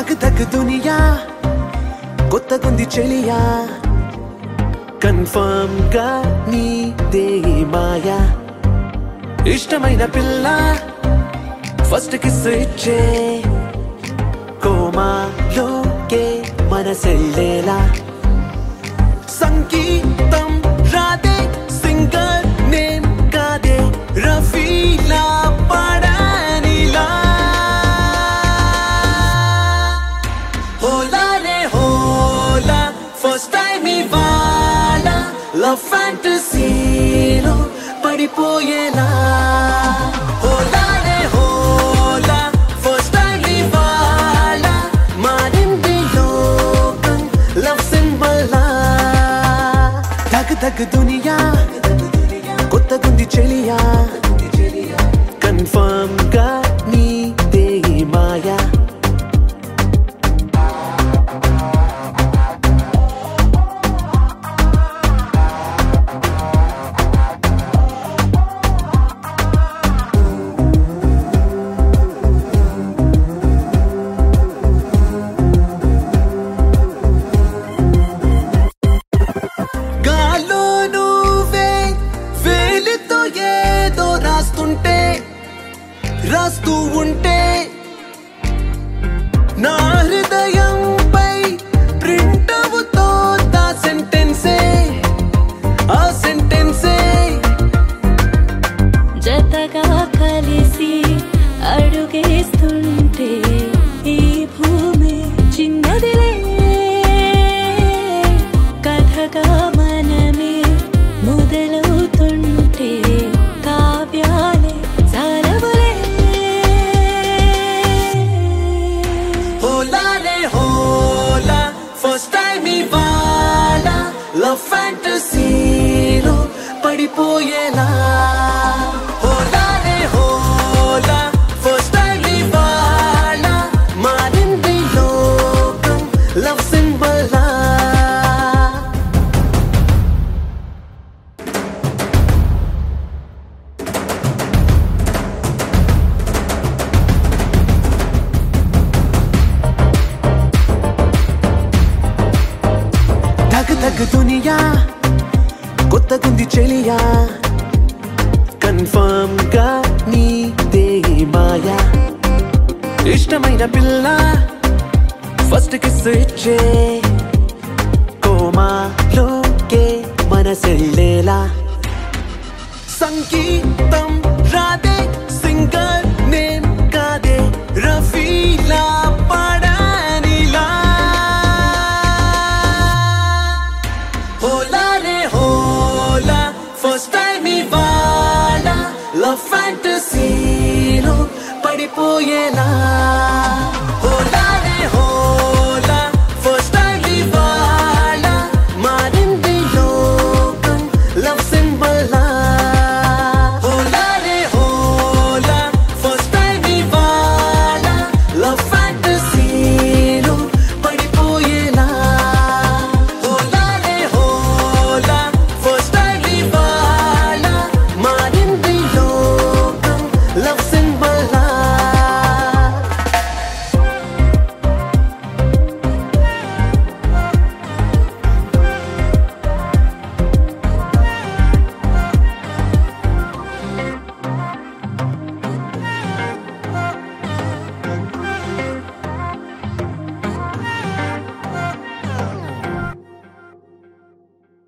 ధక్ ధక్ దునియా కొత్తగుంది చెలియా confirm గా నీదే మాయా ఇష్టమైన పిల్ల ఫస్ట్ కిస్ ఇచ్చే కోమాలోకే మనసెల్లేలా సంగీతం రాదే సింగర్ నేమ్ కాదే రఫీలా పడానిలా హోలా రే హోలా ఫస్ట్ టైం ఇవాళ లవ్ ఫ్యాంటసీలో పడిపోయేలా హోలా రే హోలా ఫస్ట్ టైం ఇవాళ మారింది లోకం లవ్ సింబల్ లా ధక్ ధక్ దునియా కొత్తగుంది చెలియా కన్ఫర్మ్ గా నీదే మాయా రాస్తూ ఉంటే నా హృదయంపై ప్రింట్ అవుతోంది ఆ సెంటెన్సే జతగా కలిసి అడుగేస్తుంటే ఈ భూమి చిన్నదిలే కథగా మనమే మొదలవుతుంటే కావ్యాలే సారవులే హోలా రే హోలా ఫస్ట్ టైం ఇవాళ లవ్ ఫ్యాంటసీలో పడిపోయేలా హోలా రే హోలా ఫస్ట్ టైం ఇవాళ మారింది లోకం లవ్ సింబల్ లా ధక్ ధక్ దునియా కొత్తగుంది చెలియా కన్ఫర్మ్ గా నీదే మాయా ఇష్టమైన పిల్ల ఫస్ట్ కిస్ ఇచ్చే కోమాలోకే మనసెల్లేలా సంగీతం రాదే సింగర్ నేమ్ కాదే రఫీలా పడానిలా హోలా రే హోలా ఫస్ట్ టైం ఇవాళ లవ్ ఫ్యాంటసీలో పడిపోయేలా